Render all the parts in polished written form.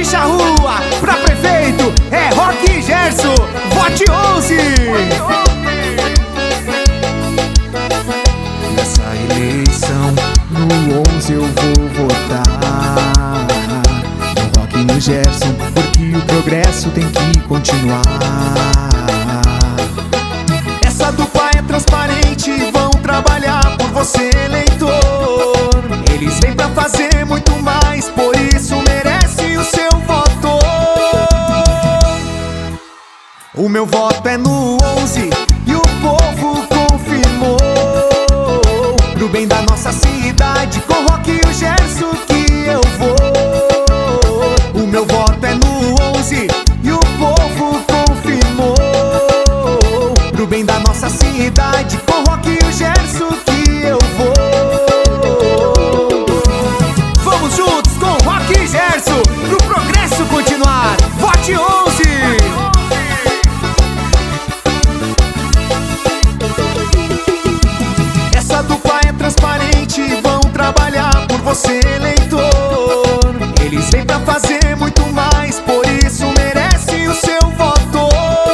Charrua, pra prefeito é Roque Gerson, vote 11! Nessa eleição, no 11 eu vou votar no Roque e no Gerson, porque o progresso tem que continuar. Essa dupla é transparente, vão trabalhar por você, eleitor. Eles vêm pra fazer muito mais, por isso merece o seu voto. O meu voto é no 11 e o povo confirmou. Pro bem da nossa cidade, com o Roque e o Gerson que eu vou. O meu voto é no 11 e o povo confirmou. Pro bem da nossa cidade, com o Roque e o Gerson que eu vou. Vamos juntos com o Roque e Gerson, pro progresso continuar. Vote 11! Essa dupla é transparente, vão trabalhar por você, eleitor. Eles vêm pra fazer muito mais, por isso merece o seu voto.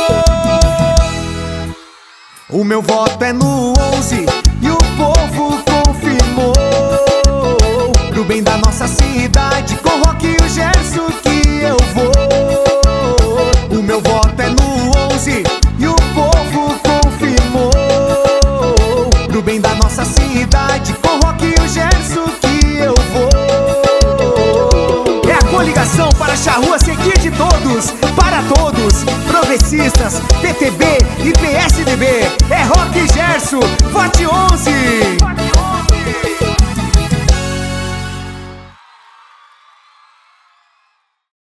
O meu voto é no 11 e o povo confirmou. Pro bem da nossa cidade, com o Roque e o Gerson que eu vou. O meu voto é no 11 e o povo confirmou. Pro bem da nossa cidade, com o Roque e o Gerson que eu vou. É a coligação para a Charrua seguir de todos, para todos, progressistas, PTB e PSDB. É Roque e Gerson, vote 11!